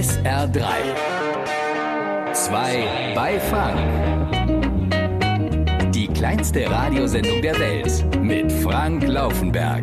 SR3. 2 bei Fang. Die kleinste Radiosendung der Welt mit Frank Laufenberg.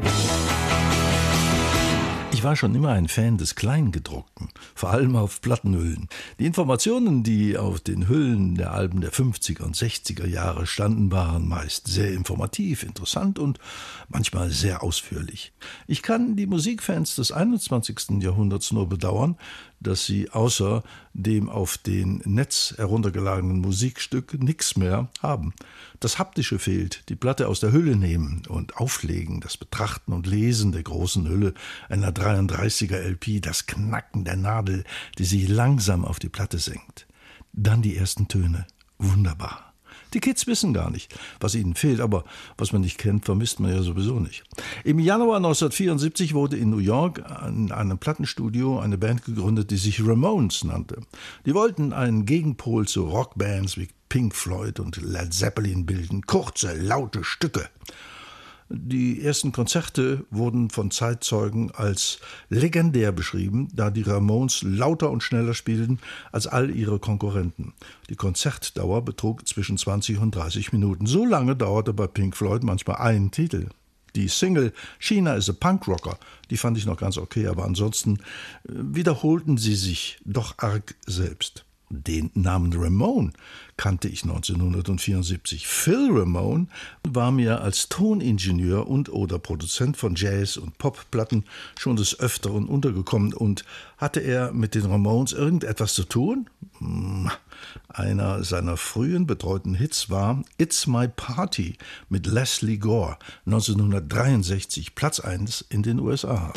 Ich war schon immer ein Fan des Kleingedruckten, vor allem auf Plattenhüllen. Die Informationen, die auf den Hüllen der Alben der 50er und 60er Jahre standen, waren meist sehr informativ, interessant und manchmal sehr ausführlich. Ich kann die Musikfans des 21. Jahrhunderts nur bedauern, dass sie außer dem auf den Netz heruntergeladenen Musikstück nichts mehr haben. Das Haptische fehlt, die Platte aus der Hülle nehmen und auflegen, das Betrachten und Lesen der großen Hülle einer 33er LP, das Knacken der Nadel, die sich langsam auf die Platte senkt. Dann die ersten Töne. Wunderbar. Die Kids wissen gar nicht, was ihnen fehlt, aber was man nicht kennt, vermisst man ja sowieso nicht. Im Januar 1974 wurde in New York in einem Plattenstudio eine Band gegründet, die sich Ramones nannte. Die wollten einen Gegenpol zu Rockbands wie Pink Floyd und Led Zeppelin bilden. Kurze, laute Stücke. Die ersten Konzerte wurden von Zeitzeugen als legendär beschrieben, da die Ramones lauter und schneller spielten als all ihre Konkurrenten. Die Konzertdauer betrug zwischen 20 und 30 Minuten. So lange dauerte bei Pink Floyd manchmal ein Titel. Die Single Sheena is a Punk Rocker, die fand ich noch ganz okay, aber ansonsten wiederholten sie sich doch arg selbst. Den Namen Ramone kannte ich 1974. Phil Ramone war mir als Toningenieur und/oder Produzent von Jazz- und Popplatten schon des Öfteren untergekommen. Und hatte er mit den Ramones irgendetwas zu tun? Einer seiner frühen betreuten Hits war It's My Party mit Leslie Gore, 1963, Platz 1 in den USA.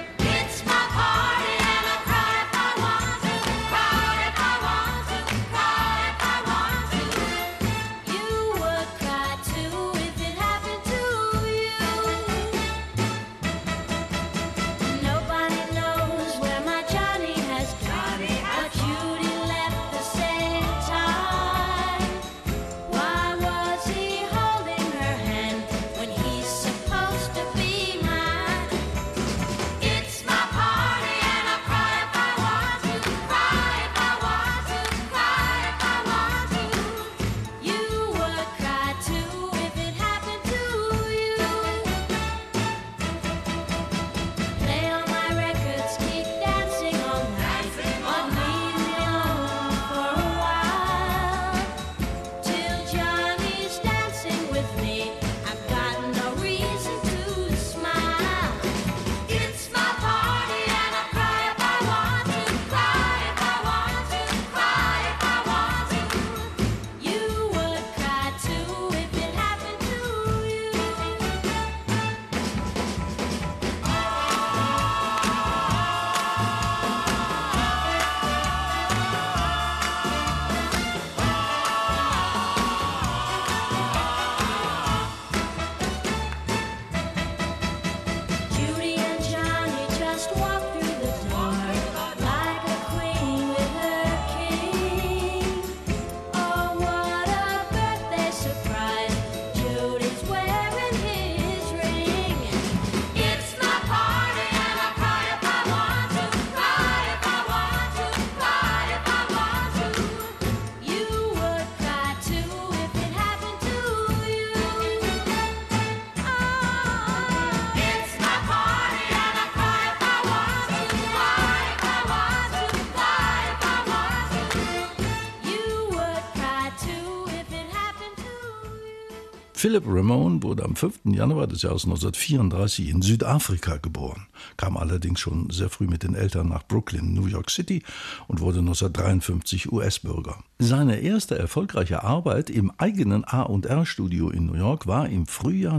Philip Ramone wurde am 5. Januar des Jahres 1934 in Südafrika geboren, kam allerdings schon sehr früh mit den Eltern nach Brooklyn, New York City und wurde 1953 US-Bürger. Seine erste erfolgreiche Arbeit im eigenen A&R-Studio in New York war im Frühjahr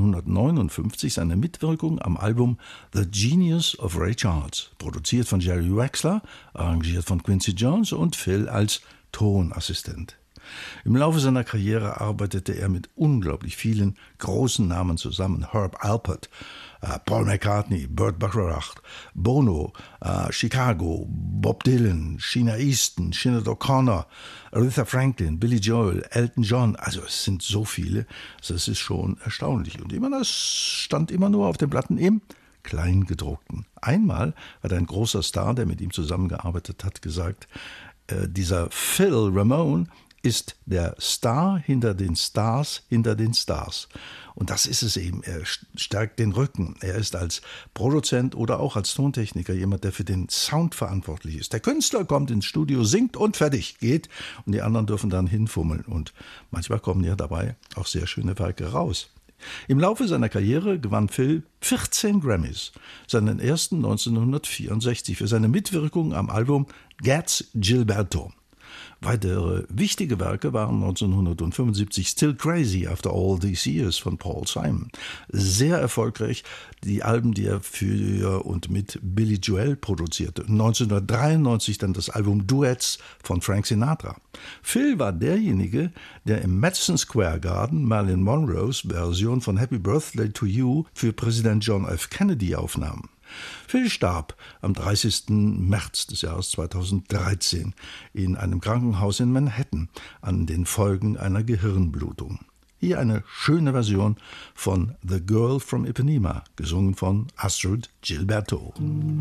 1959 seine Mitwirkung am Album The Genius of Ray Charles, produziert von Jerry Wexler, arrangiert von Quincy Jones und Phil als Tonassistent. Im Laufe seiner Karriere arbeitete er mit unglaublich vielen großen Namen zusammen. Herb Alpert, Paul McCartney, Burt Bacharach, Bono, Chicago, Bob Dylan, Sheena Easton, Sinead O'Connor, Aretha Franklin, Billy Joel, Elton John. Also es sind so viele, das ist schon erstaunlich. Und immer das stand immer nur auf den Platten im Kleingedruckten. Einmal hat ein großer Star, der mit ihm zusammengearbeitet hat, gesagt, dieser Phil Ramone ist der Star hinter den Stars hinter den Stars. Und das ist es eben. Er stärkt den Rücken. Er ist als Produzent oder auch als Tontechniker jemand, der für den Sound verantwortlich ist. Der Künstler kommt ins Studio, singt und fertig, geht. Und die anderen dürfen dann hinfummeln. Und manchmal kommen ja dabei auch sehr schöne Werke raus. Im Laufe seiner Karriere gewann Phil 14 Grammys, seinen ersten 1964 für seine Mitwirkung am Album Gats Gilberto. Weitere wichtige Werke waren 1975 Still Crazy After All These Years von Paul Simon. Sehr erfolgreich die Alben, die er für und mit Billy Joel produzierte. 1993 dann das Album Duets von Frank Sinatra. Phil war derjenige, der im Madison Square Garden Marilyn Monroes Version von Happy Birthday to You für Präsident John F. Kennedy aufnahm. Phil starb am 30. März des Jahres 2013 in einem Krankenhaus in Manhattan an den Folgen einer Gehirnblutung. Hier eine schöne Version von The Girl from Ipanema, gesungen von Astrud Gilberto.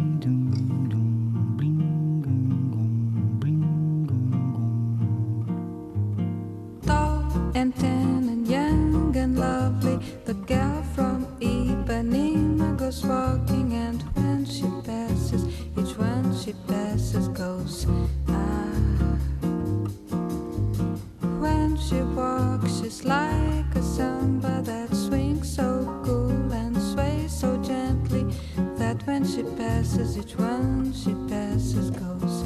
Tall and tan and young and lovely, the girl from Ipanema goes walking, and when she passes, each one she passes goes When she walks, she's like a samba that swings so cool and sways so gently, that when she passes, each one she passes goes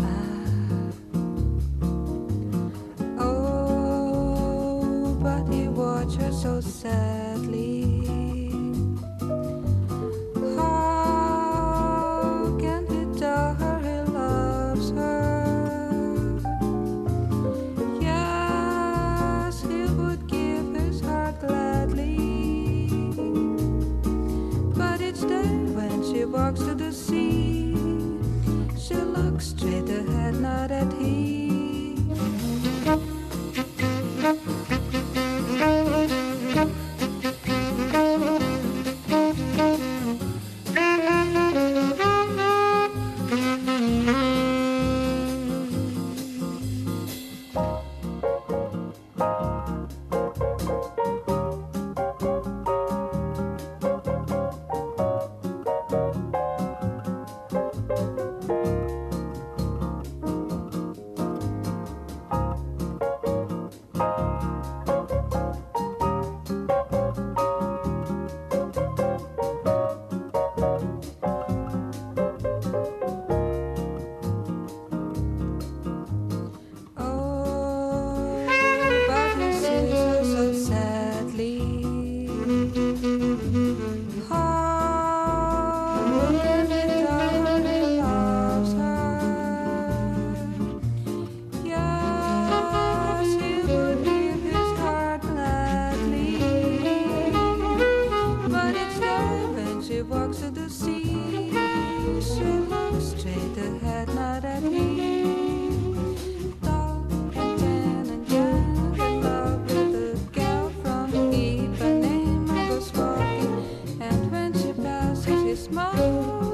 Oh, but he watched her so sadly. How can he tell her he loves her? Yes, he would give his heart gladly. But each day when she walks to the sea, she looks straight ahead, not at him. Smile.